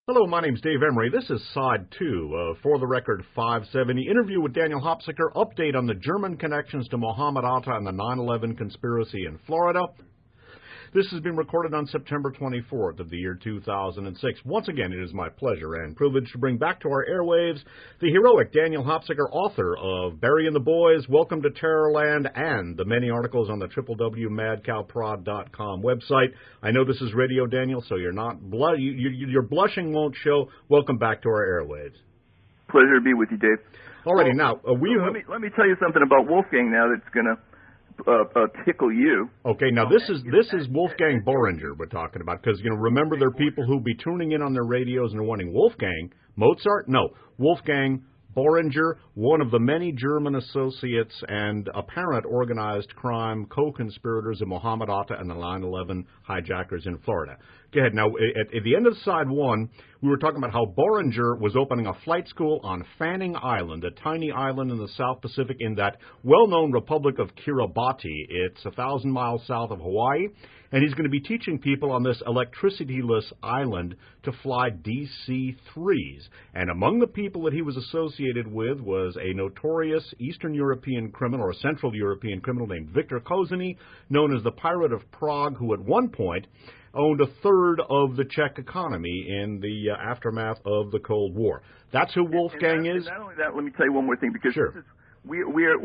Hello, my name's Dave Emery. This is Side 2 of For the Record 570, interview with Daniel Hopsicker, update on the German connections to Mohammed Atta and the 9/11 conspiracy in Florida. This has been recorded on September 24th of the year 2006. Once again, it is my pleasure and privilege to bring back to our airwaves the heroic Daniel Hopsicker, author of Barry and the Boys, Welcome to Terrorland, and the many articles on the www.madcowprod.com website. I know this is Radio Daniel, so you're not your blushing won't show. Welcome back to our airwaves. Pleasure to be with you, Dave. Alrighty, now let me tell you something about Wolfgang now that's going to tickle you. Okay, now this is Wolfgang Böhringer we're talking about, because remember, there are people who'll be tuning in on their radios and are wanting Wolfgang Mozart. No, Wolfgang Böhringer, one of the many German associates and apparent organized crime co-conspirators of Mohammed Atta and the 9/11 hijackers in Florida. Go ahead. Now, at the end of Side 1, we were talking about how Böhringer was opening a flight school on Fanning Island, a tiny island in the South Pacific in that well-known Republic of Kiribati. It's 1,000 miles south of Hawaii, and he's going to be teaching people on this electricity-less island to fly DC-3s. And among the people that he was associated with was a notorious Eastern European criminal, or Central European criminal, named Victor Kozeny, known as the Pirate of Prague, who at one point owned a third of the Czech economy in the aftermath of the Cold War. That's who Wolfgang is. Not only that, let me tell you one more thing, because sure. The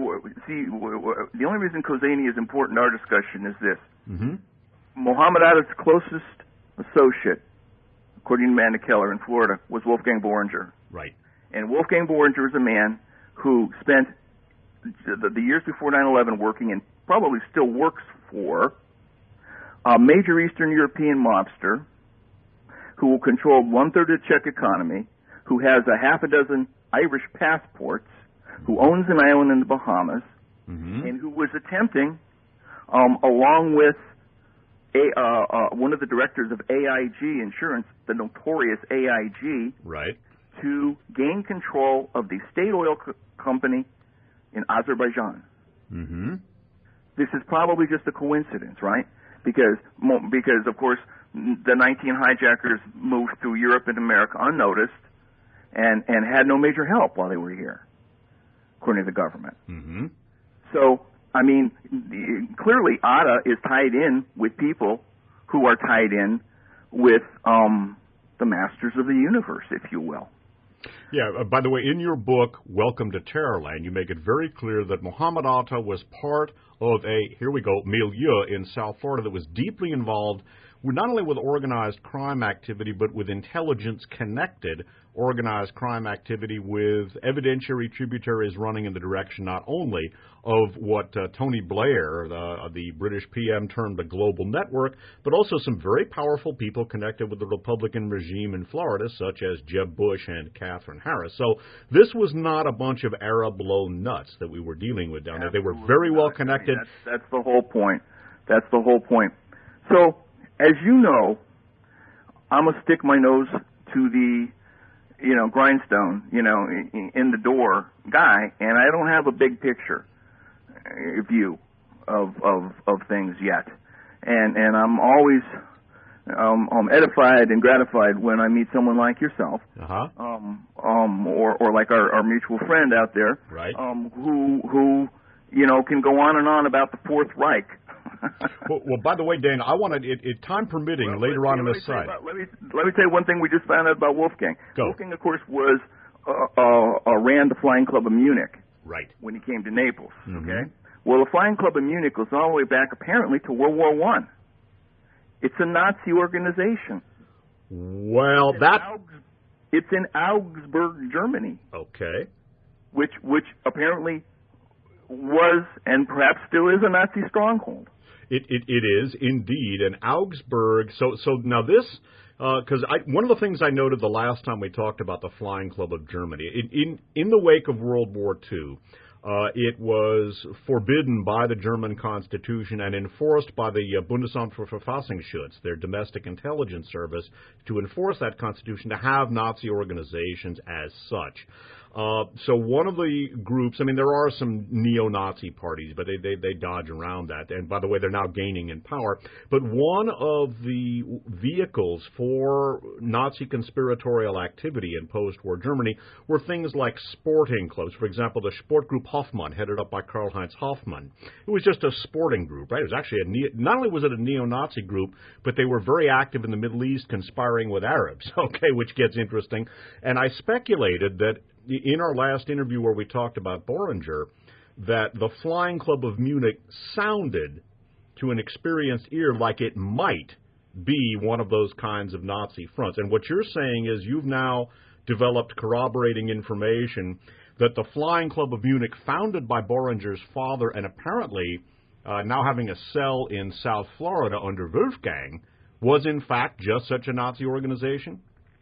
only reason Kozeny is important in our discussion is this. Mm-hmm. Mohammed Atta's closest associate, according to Amanda Keller in Florida, was Wolfgang Böhringer. Right. And Wolfgang Böhringer is a man who spent the years before 9/11 working, and probably still works for, a major Eastern European mobster who controlled one-third of the Czech economy, who has a half a dozen Irish passports, who owns an island in the Bahamas, mm-hmm. and who was attempting, along with one of the directors of AIG Insurance, the notorious AIG, right, to gain control of the state oil company in Azerbaijan. Mm-hmm. This is probably just a coincidence, right? Because of course, the 19 hijackers moved through Europe and America unnoticed and had no major help while they were here, according to the government. Mm-hmm. So, I mean, clearly Atta is tied in with people who are tied in with the masters of the universe, if you will. Yeah, by the way, in your book, Welcome to Terrorland, you make it very clear that Mohammed Atta was part of a, here we go, milieu in South Florida that was deeply involved not only with organized crime activity, but with intelligence-connected organized crime activity with evidentiary tributaries running in the direction not only of what Tony Blair, the British PM, termed the global network, but also some very powerful people connected with the Republican regime in Florida, such as Jeb Bush and Catherine Harris. So this was not a bunch of Arab low nuts that we were dealing with down there. They were very well connected. I mean, that's the whole point. That's the whole point. So, as you know, I'm going to stick my nose to the grindstone, in the door guy, and I don't have a big picture view of things yet. And I'm always edified and gratified when I meet someone like yourself, or like our mutual friend out there, right, who can go on and on about the Fourth Reich. well, by the way, Dan, I wanted it time permitting later on in this side. Let me tell you one thing we just found out about Wolfgang. Go. Wolfgang, of course, was ran the Flying Club of Munich. Right. When he came to Naples. Mm-hmm. Okay. Well, the Flying Club of Munich goes all the way back, apparently, to World War I. It's a Nazi organization. Well, it's in Augsburg, Germany. Okay. Which apparently was and perhaps still is a Nazi stronghold. It is indeed, and Augsburg. So now this, because one of the things I noted the last time we talked about the Flying Club of Germany, in the wake of World War II, it was forbidden by the German Constitution and enforced by the Bundesamt für Verfassungsschutz, their domestic intelligence service, to enforce that Constitution, to have Nazi organizations as such. So one of the groups, I mean, there are some neo-Nazi parties, but they dodge around that. And by the way, they're now gaining in power. But one of the vehicles for Nazi conspiratorial activity in post-war Germany were things like sporting clubs. For example, the Sportgruppe Hoffmann, headed up by Karl-Heinz Hoffmann. It was just a sporting group, right? It was actually not only was it a neo-Nazi group, but they were very active in the Middle East, conspiring with Arabs, okay, which gets interesting. And I speculated that in our last interview where we talked about Boehringer, that the Flying Club of Munich sounded to an experienced ear like it might be one of those kinds of Nazi fronts. And what you're saying is you've now developed corroborating information that the Flying Club of Munich, founded by Boehringer's father and apparently now having a cell in South Florida under Wolfgang, was in fact just such a Nazi organization?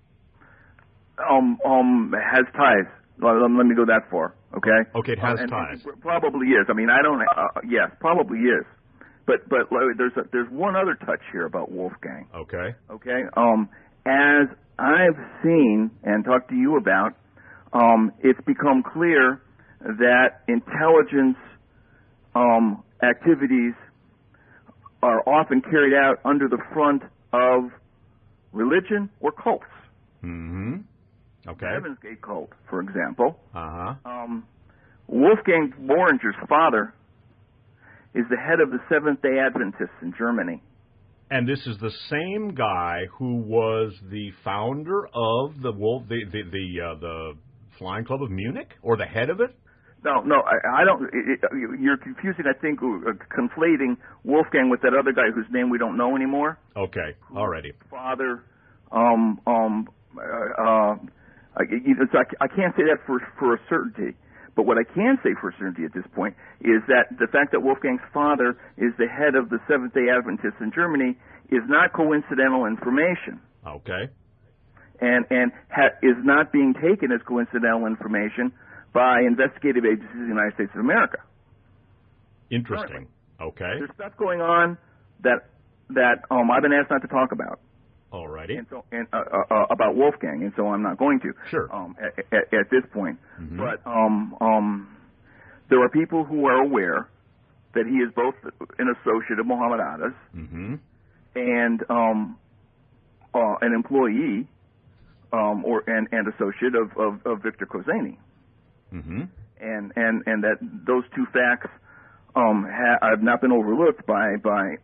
Has ties. Let me go that far, okay? Okay, it has ties. Probably is. I mean, I don't. Yes, probably is. But there's one other touch here about Wolfgang. Okay. Okay. As I've seen and talked to you about, it's become clear that intelligence activities are often carried out under the front of religion or cults. Mm-hmm. Okay. Heaven's Gate cult, for example. Uh-huh. Wolfgang Boehringer's father is the head of the Seventh-day Adventists in Germany. And this is the same guy who was the founder of the Flying Club of Munich, or the head of it? No, I don't. You're confusing, I think, conflating Wolfgang with that other guy whose name we don't know anymore. Okay, alrighty. Father, I can't say that for a certainty. But what I can say for certainty at this point is that the fact that Wolfgang's father is the head of the Seventh-day Adventists in Germany is not coincidental information. Okay. And is not being taken as coincidental information by investigative agencies in the United States of America. Interesting. Okay. There's stuff going on that I've been asked not to talk about. Alrighty. And about Wolfgang, and so I'm not going to. Sure. At this point, mm-hmm. But there are people who are aware that he is both an associate of Muhammad Atta's mm-hmm. and an employee and associate of Victor Kozani. Mm-hmm. And that those two facts have not been overlooked by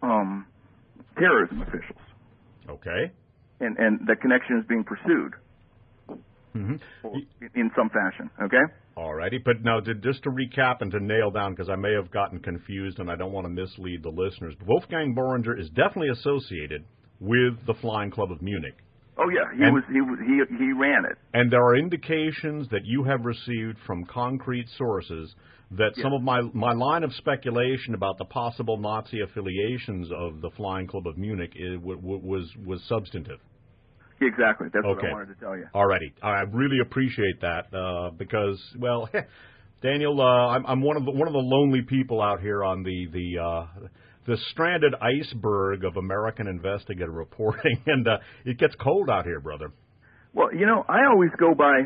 terrorism officials. Okay. And the connection is being pursued mm-hmm. in some fashion, okay? All righty. But now, just to recap and to nail down, because I may have gotten confused and I don't want to mislead the listeners, Wolfgang Boehringer is definitely associated with the Flying Club of Munich. Oh, yeah. He ran it. And there are indications that you have received from concrete sources that some of my line of speculation about the possible Nazi affiliations of the Flying Club of Munich was substantive. Exactly. That's what I wanted to tell you. All righty. I really appreciate that because, well, Daniel, I'm one of the lonely people out here on the stranded iceberg of American investigative reporting, and it gets cold out here, brother. Well, I always go by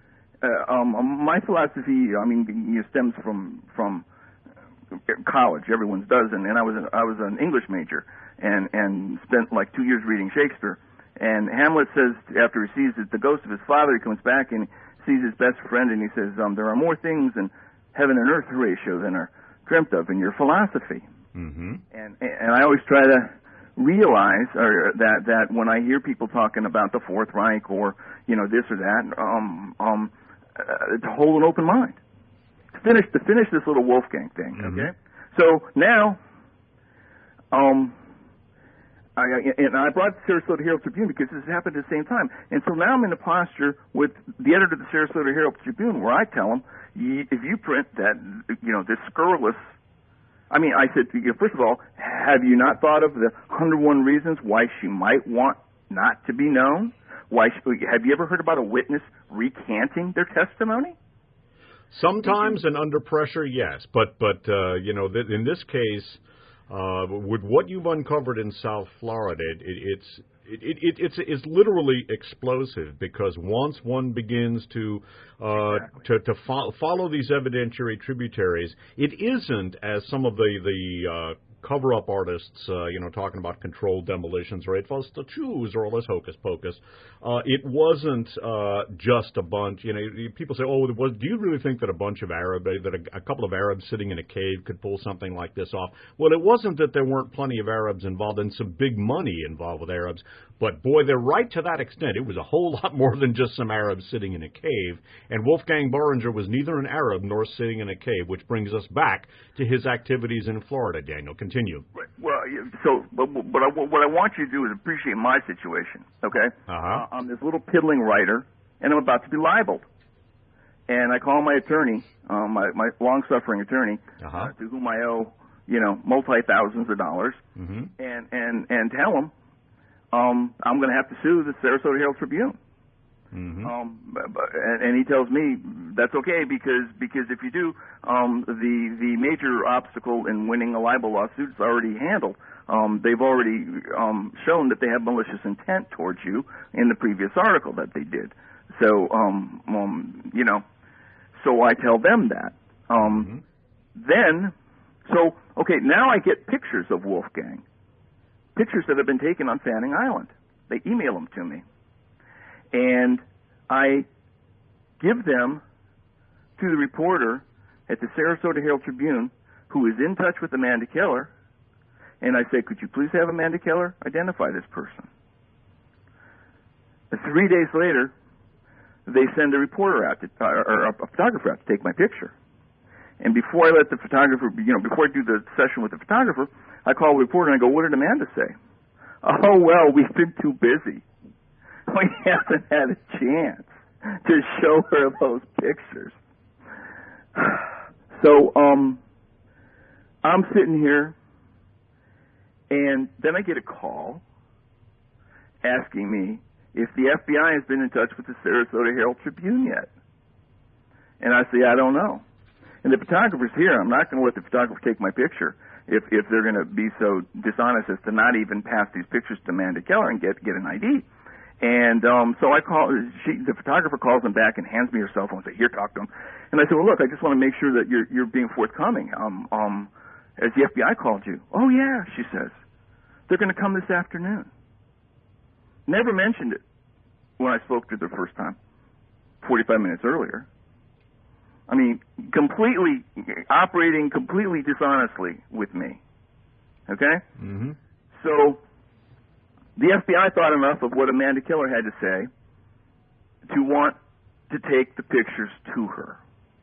my philosophy. I mean, stems from college. Everyone's does, and I was an English major and spent like 2 years reading Shakespeare. And Hamlet says after he sees the ghost of his father, he comes back and sees his best friend, and he says, "There are more things in heaven and earth, Horatio, than are dreamt of in your philosophy." Mm-hmm. And I always try to realize that when I hear people talking about the Fourth Reich or this or that, to hold an open mind. To finish this little Wolfgang thing, mm-hmm. okay? So now, I brought the Sarasota Herald Tribune because this happened at the same time, and so now I'm in a posture with the editor of the Sarasota Herald Tribune where I tell him, if you print that, this scurrilous. I said, first of all, have you not thought of the 101 reasons why she might want not to be known? Have you ever heard about a witness recanting their testimony? Sometimes and under pressure, yes. But in this case, with what you've uncovered in South Florida, it's literally explosive, because once one begins to follow these evidentiary tributaries, it isn't, as some of the cover-up artists, talking about controlled demolitions or 8 falls to choose or all this hocus pocus. It wasn't just a bunch. People say, "Oh, do you really think that a couple of Arabs sitting in a cave could pull something like this off?" Well, it wasn't that there weren't plenty of Arabs involved and some big money involved with Arabs, but boy, they're right to that extent. It was a whole lot more than just some Arabs sitting in a cave. And Wolfgang Boehringer was neither an Arab nor sitting in a cave, which brings us back to his activities in Florida. Daniel, continue. Right. Well, what I want you to do is appreciate my situation, okay? I'm this little piddling writer, and I'm about to be libeled. And I call my attorney, my long-suffering attorney, to whom I owe, multi-thousands of dollars, and tell him I'm going to have to sue the Sarasota Herald Tribune. And he tells me that's okay because if you do, the major obstacle in winning a libel lawsuit is already handled. They've already shown that they have malicious intent towards you in the previous article that they did. So so I tell them that. Now I get pictures of Wolfgang, pictures that have been taken on Fanning Island. They email them to me. And I give them to the reporter at the Sarasota Herald Tribune, who is in touch with Amanda Keller, and I say, "Could you please have Amanda Keller identify this person?" 3 days later, they send a reporter out, or a photographer out to take my picture. And before I let the photographer, before I do the session with the photographer, I call the reporter and I go, "What did Amanda say?" "Oh, well, we've been too busy. We haven't had a chance to show her those pictures." So I'm sitting here, and then I get a call asking me if the FBI has been in touch with the Sarasota Herald Tribune yet. And I say, "I don't know." And the photographer's here. I'm not going to let the photographer take my picture if they're going to be so dishonest as to not even pass these pictures to Amanda Keller and get an ID. And so I call. The photographer calls him back and hands me her cell phone and says, "Here, talk to him." And I said, "Well, look, I just want to make sure that you're being forthcoming. Has the FBI called you?" "Oh yeah," she says. "They're going to come this afternoon." Never mentioned it when I spoke to her the first time, 45 minutes earlier. I mean, operating completely dishonestly with me. Okay? So the FBI thought enough of what Amanda Keller had to say to want to take the pictures to her.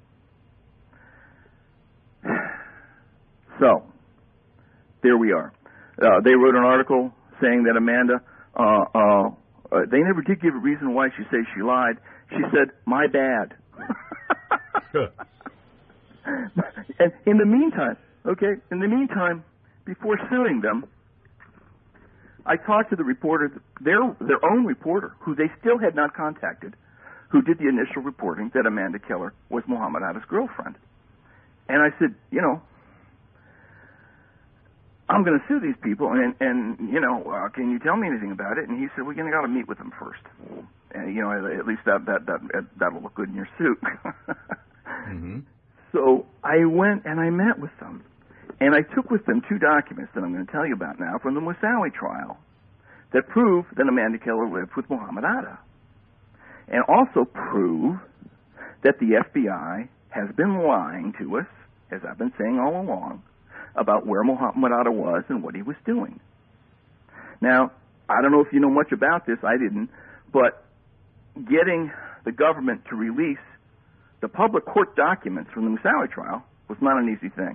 So, there we are. They wrote an article saying that Amanda, they never did give a reason why she says she lied. She said, "My bad." And in the meantime, before suing them, I talked to the reporter, their own reporter, who they still had not contacted, who did the initial reporting that Amanda Keller was Muhammad Atta's girlfriend. And I said, I'm going to sue these people, and can you tell me anything about it? And he said, "Well, you got to meet with them first. And, at least that'll look good in your suit." So I went and I met with them, and I took with them 2 documents that I'm going to tell you about now from the Moussaoui trial that prove that Amanda Keller lived with Muhammad Atta, and also prove that the FBI has been lying to us, as I've been saying all along, about where Muhammad Atta was and what he was doing. Now, I don't know if you know much about this, I didn't, but getting the government to release the public court documents from the Moussaoui trial was not an easy thing.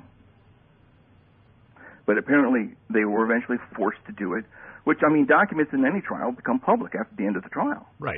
But apparently they were eventually forced to do it, which, documents in any trial become public after the end of the trial. Right.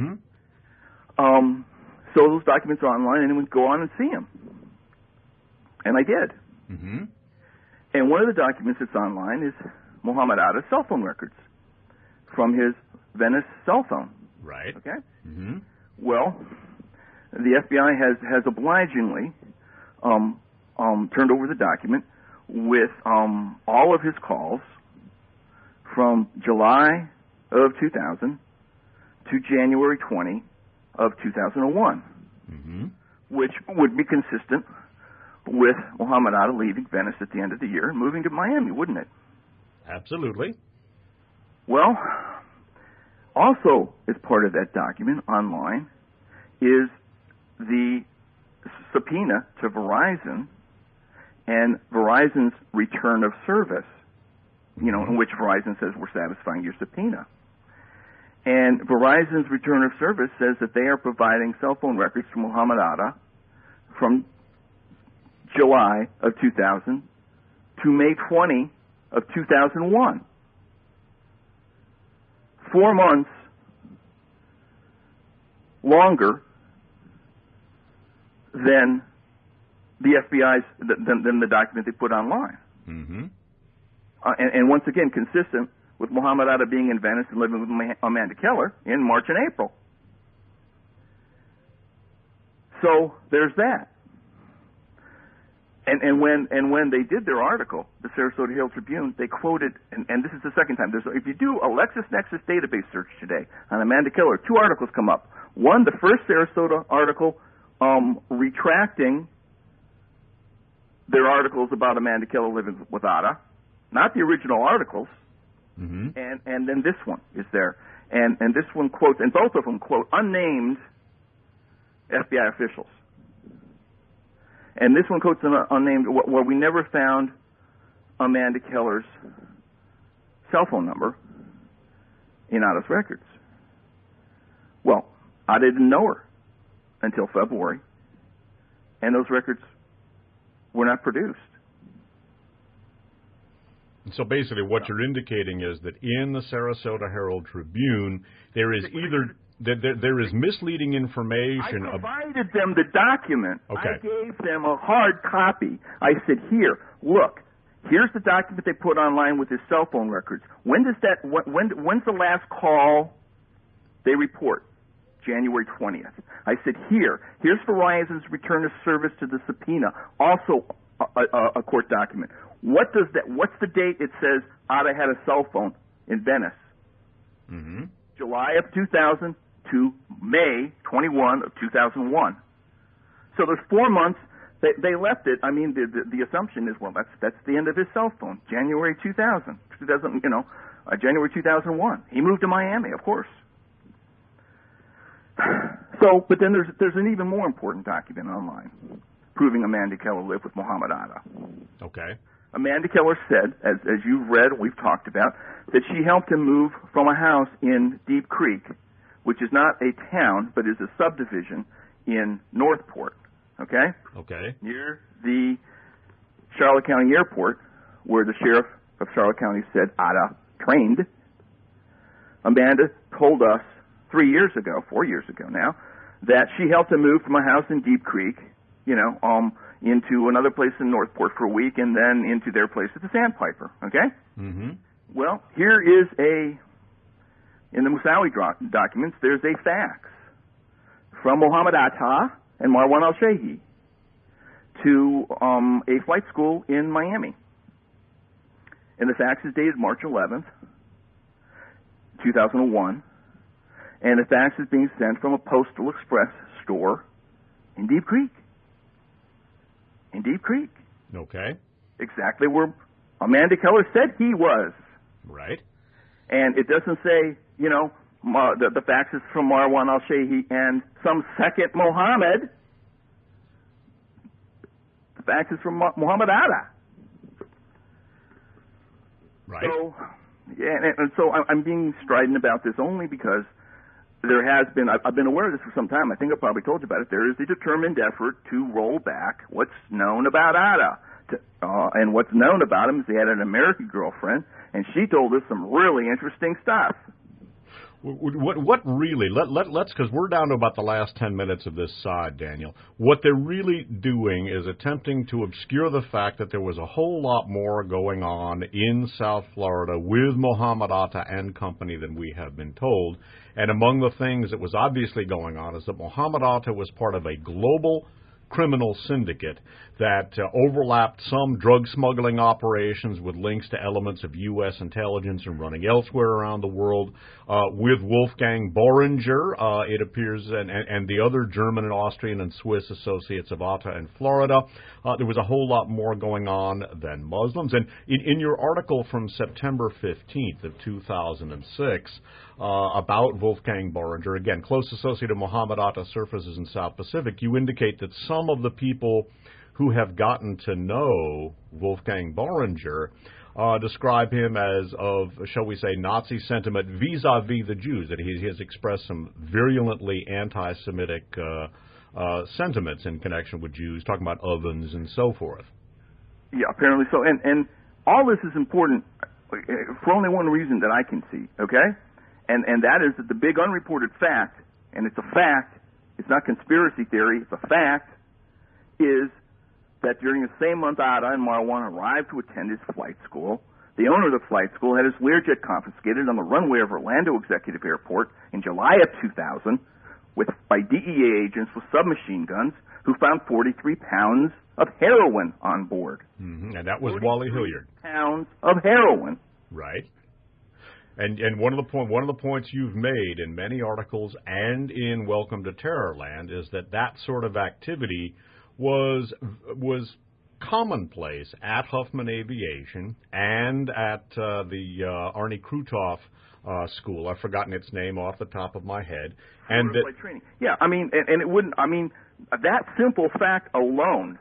So those documents are online, and anyone can go on and see them. And I did. And one of the documents that's online is Muhammad Atta's cell phone records from his Venice cell phone. Right. Okay? Well, the FBI has obligingly turned over the document with all of his calls from July of 2000 to January 20 of 2001, which would be consistent with Muhammad Atta leaving Venice at the end of the year and moving to Miami, wouldn't it? Absolutely. Well, also as part of that document online is the subpoena to Verizon and Verizon's return of service, in which Verizon says we're satisfying your subpoena. And Verizon's return of service says that they are providing cell phone records to Muhammad Atta from July of 2000 to May 20 of 2001. 4 months longer than the FBI's, than the document they put online. And once again, consistent with Muhammad Atta being in Venice and living with Amanda Keller in March and April. So there's that. And when they did their article, the Sarasota Herald Tribune, they quoted, and this is the second time. If you do a LexisNexis database search today on Amanda Keller, 2 articles come up. One, the first Sarasota article, retracting their articles about Amanda Keller living with Atta, not the original articles. And then this one is there, and this one quotes, and both of them quote unnamed FBI officials. And this one quotes an unnamed, where we never found Amanda Keller's cell phone number in Atta's records. Well, Atta didn't know her until February, and those records were not produced. So basically what you're indicating is that in the Sarasota Herald Tribune, there is either there is misleading information. I provided them the document. Okay. I gave them a hard copy. I said, here, look, here's the document they put online with his cell phone records. When's the last call they report? January 20th. I said, here's Verizon's return of service to the subpoena, also a court document. What's the date it says Atta had a cell phone in Venice? July of 2000 to May 21 of 2001. So there's 4 months. They left it. I mean, the assumption is, well, that's the end of his cell phone. January 2000, January 2001. He moved to Miami, of course. So, but then there's an even more important document online proving Amanda Keller lived with Muhammad Atta. Okay. Amanda Keller said, as you've read, we've talked about, that she helped him move from a house in Deep Creek, which is not a town, but is a subdivision in Northport, okay? Okay. Near the Charlotte County Airport, where the sheriff of Charlotte County said Atta trained. Amanda told us 4 years ago now, that she helped him move from a house in Deep Creek, into another place in Northport for a week, and then into their place at the Sandpiper, okay? Well, here is in the Moussaoui documents, there's a fax from Muhammad Atta and Marwan al-Shehi to a flight school in Miami. And the fax is dated March 11th, 2001. And the fax is being sent from a Postal Express store in Deep Creek. In Deep Creek. Okay. Exactly where Amanda Keller said he was. Right. And it doesn't say, the fax is from Marwan al-Shehi and some second Mohammed. The fax is from Muhammad Atta. Right. So, and so I'm being strident about this only because there has been, I've been aware of this for some time. I think I probably told you about it. There is a determined effort to roll back what's known about Atta. And what's known about him is he had an American girlfriend, and she told us some really interesting stuff. What really, let's, because we're down to about the last 10 minutes of this side, Daniel. What they're really doing is attempting to obscure the fact that there was a whole lot more going on in South Florida with Muhammad Atta and company than we have been told. And among the things that was obviously going on is that Muhammad Atta was part of a global criminal syndicate that overlapped some drug smuggling operations with links to elements of U.S. intelligence and running elsewhere around the world. With Wolfgang Boehringer, it appears, and the other German and Austrian and Swiss associates of Atta in Florida, there was a whole lot more going on than Muslims. And in your article from September 15th of 2006 about Wolfgang Boehringer, again, close associate of Mohammed Atta Surfaces in South Pacific, you indicate that some of the people who have gotten to know Wolfgang Boehringer describe him as of, shall we say, Nazi sentiment vis-a-vis the Jews, that he has expressed some virulently anti-Semitic sentiments in connection with Jews, talking about ovens and so forth. Yeah, apparently so. And all this is important for only one reason that I can see, okay? And that is that the big unreported fact, and it's a fact, it's not conspiracy theory, it's a fact, is that during the same month Atta and Marwan arrived to attend his flight school, the owner of the flight school had his Learjet confiscated on the runway of Orlando Executive Airport in July of 2000 by DEA agents with submachine guns who found 43 pounds of heroin on board. Mm-hmm. And that was Wally Hilliard. Pounds of heroin. Right. And one of the points you've made in many articles and in Welcome to Terrorland is that sort of activity was commonplace at Huffman Aviation and at the Arnie Krutoff school. I've forgotten its name off the top of my head. And training. Yeah, I mean, and it wouldn't. I mean, that simple fact alone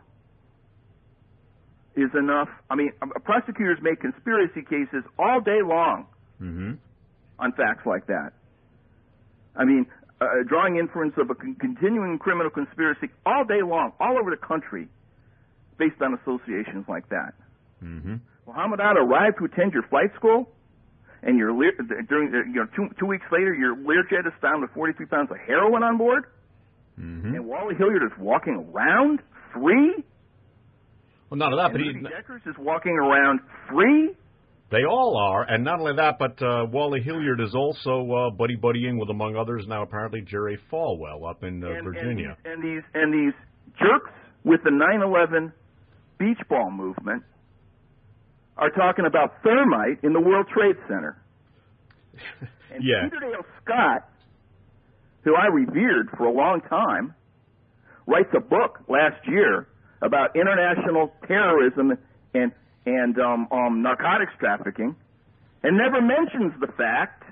is enough. I mean, prosecutors make conspiracy cases all day long on facts like that. I mean, drawing inference of a continuing criminal conspiracy all day long, all over the country, based on associations like that. Mohammed Atta arrived to attend your flight school, and two weeks later, your Learjet is found with 43 pounds of heroin on board, and Wally Hilliard is walking around free. Well, none of that, but Deckers is walking around free. They all are, and not only that, but Wally Hilliard is also buddying with, among others, now apparently Jerry Falwell up in Virginia. And these jerks with the 9/11 beach ball movement are talking about thermite in the World Trade Center. And yeah. Peter Dale Scott, who I revered for a long time, writes a book last year about international terrorism and narcotics trafficking, and never mentions the fact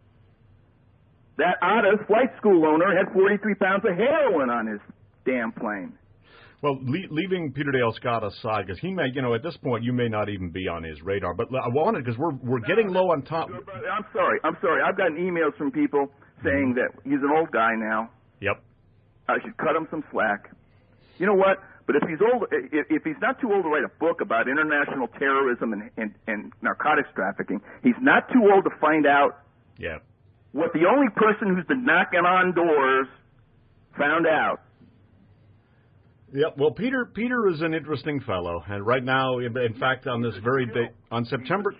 that Atta's flight school owner had 43 pounds of heroin on his damn plane. Well, leaving Peter Dale Scott aside, because he may, at this point, you may not even be on his radar. But I wanted, because we're getting low on time. I'm sorry. I've gotten emails from people saying that he's an old guy now. Yep. I should cut him some slack. You know what? But if he's old, if he's not too old to write a book about international terrorism and narcotics trafficking, he's not too old to find out what the only person who's been knocking on doors found out. Yep. Well, Peter is an interesting fellow, and right now, in fact, on this very day, on September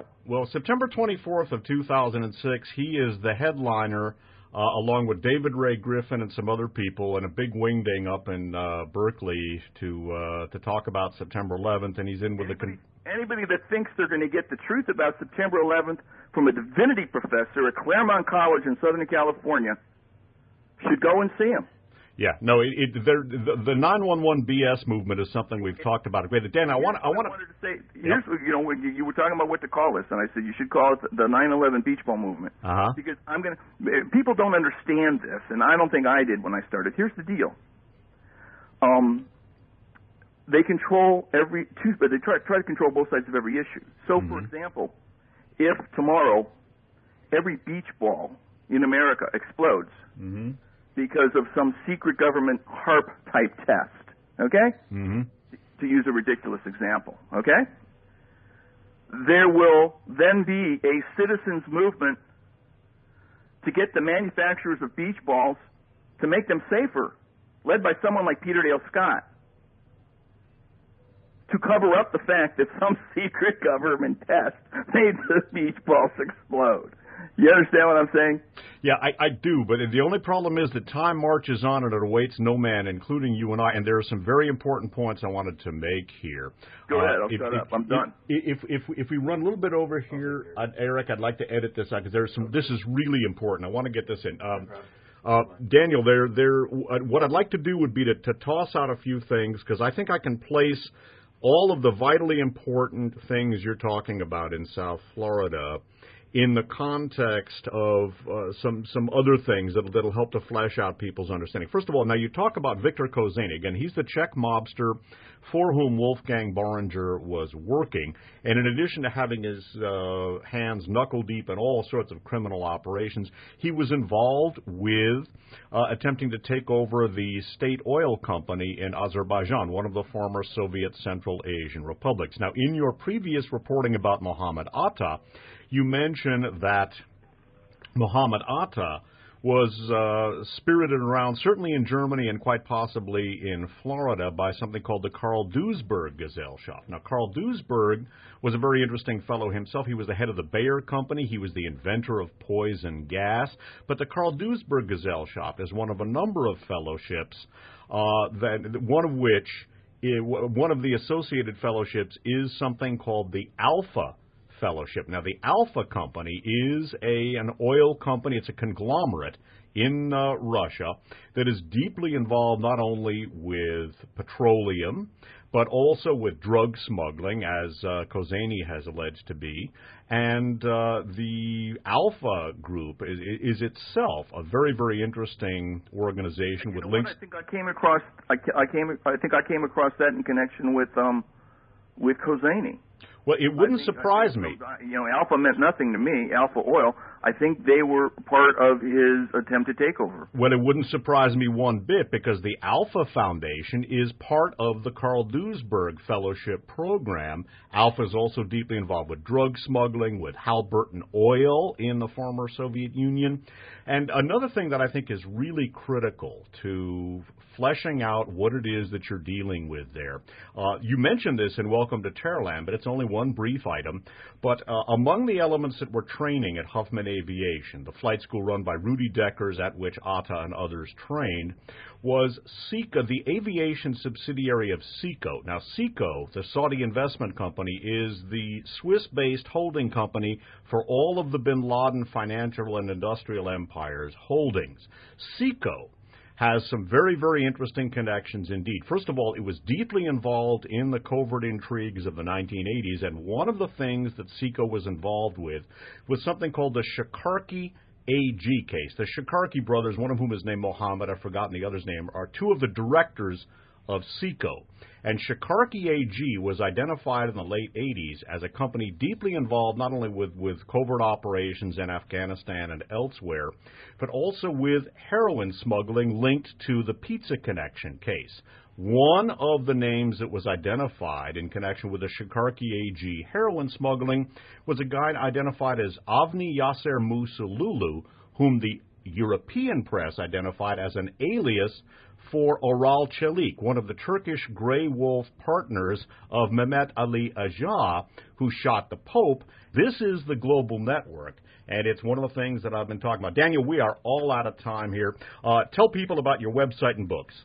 24th of 2006, he is the headliner. Along with David Ray Griffin and some other people, and a big wingding up in Berkeley to talk about September 11th, and he's in with anybody that thinks they're going to get the truth about September 11th from a divinity professor at Claremont College in Southern California should go and see him. Yeah, no, the 911 BS movement is something we've talked about. Dan, I wanted to say, here's, you were talking about what to call this, and I said you should call it the 9/11 beach ball movement. Because people don't understand this, and I don't think I did when I started. Here's the deal. They control but they try to control both sides of every issue. So, for example, if tomorrow every beach ball in America explodes, because of some secret government HARP-type test, okay? To use a ridiculous example, okay? There will then be a citizens' movement to get the manufacturers of beach balls to make them safer, led by someone like Peter Dale Scott, to cover up the fact that some secret government test made the beach balls explode. You understand what I'm saying? Yeah, I do, but the only problem is that time marches on and it awaits no man, including you and I, and there are some very important points I wanted to make here. Go ahead, I'll shut up. I'm done. If we run a little bit over here, Eric, I'd like to edit this out because this is really important. I want to get this in. Daniel, what I'd like to do would be to toss out a few things because I think I can place all of the vitally important things you're talking about in South Florida in the context of some other things that'll help to flesh out people's understanding. First of all, now you talk about Victor Kozani. Again, he's the Czech mobster for whom Wolfgang Boringer was working. And in addition to having his hands knuckle-deep in all sorts of criminal operations, he was involved with attempting to take over the state oil company in Azerbaijan, one of the former Soviet Central Asian republics. Now, in your previous reporting about Mohammed Atta, you mentioned that Mohammed Atta was spirited around, certainly in Germany and quite possibly in Florida, by something called the Karl Duisberg Gesellschaft. Now, Karl Duisberg was a very interesting fellow himself. He was the head of the Bayer Company. He was the inventor of poison gas. But the Karl Duisberg Gesellschaft is one of a number of fellowships, one of the associated fellowships is something called the Alpha Fellowship. Now, the Alpha Company is an oil company. It's a conglomerate in Russia that is deeply involved not only with petroleum, but also with drug smuggling, as Kozani has alleged to be. And the Alpha Group is itself a very, very interesting organization with links. I think I came across. I think I came across that in connection with Kozani. Well, it wouldn't surprise me. You know, Alpha meant nothing to me, Alpha Oil. I think they were part of his attempted takeover. Well, it wouldn't surprise me one bit because the Alpha Foundation is part of the Karl Duisberg Fellowship program. Alpha is also deeply involved with drug smuggling, with Halliburton Oil in the former Soviet Union. And another thing that I think is really critical to fleshing out what it is that you're dealing with there. You mentioned this in Welcome to Terrorland, but it's only one brief item. But among the elements that were training at Huffman Aviation, the flight school run by Rudy Deckers, at which Atta and others trained, was Sika, the aviation subsidiary of SECO. Now, SECO, the Saudi investment company, is the Swiss-based holding company for all of the bin Laden financial and industrial empires' holdings. SECO has some very, very interesting connections indeed. First of all, it was deeply involved in the covert intrigues of the 1980s, and one of the things that SECO was involved with was something called the Shakarki AG case. The Shakarki brothers, one of whom is named Mohammed, I've forgotten the other's name, are two of the directors of SECO. And Shakarki AG was identified in the late 80s as a company deeply involved not only with covert operations in Afghanistan and elsewhere, but also with heroin smuggling linked to the Pizza Connection case. One of the names that was identified in connection with the Shakarki AG heroin smuggling was a guy identified as Avni Yasser Musululu, whom the European press identified as an alias for Oral Çelik, one of the Turkish Grey Wolf partners of Mehmet Ali Agha, who shot the Pope. This is the global network, and it's one of the things that I've been talking about. Daniel, we are all out of time here. Tell people about your website and books.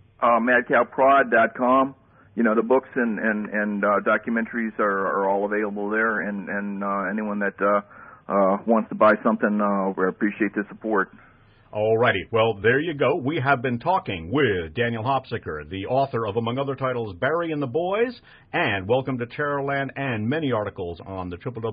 MadCowProd.com. You know, the books and documentaries are all available there, and anyone that wants to buy something, we appreciate the support. All righty. Well, there you go. We have been talking with Daniel Hopsicker, the author of, among other titles, Barry and the Boys, and Welcome to Terrorland, and many articles on the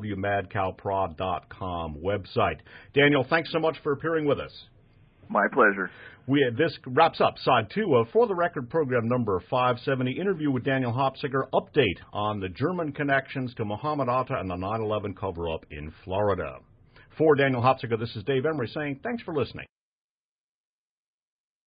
www.madcowprod.com website. Daniel, thanks so much for appearing with us. My pleasure. This wraps up Side 2 of For the Record program number 570, interview with Daniel Hopsicker, update on the German connections to Mohammed Atta and the 9/11 cover-up in Florida. For Daniel Hopsicker, this is Dave Emery saying thanks for listening.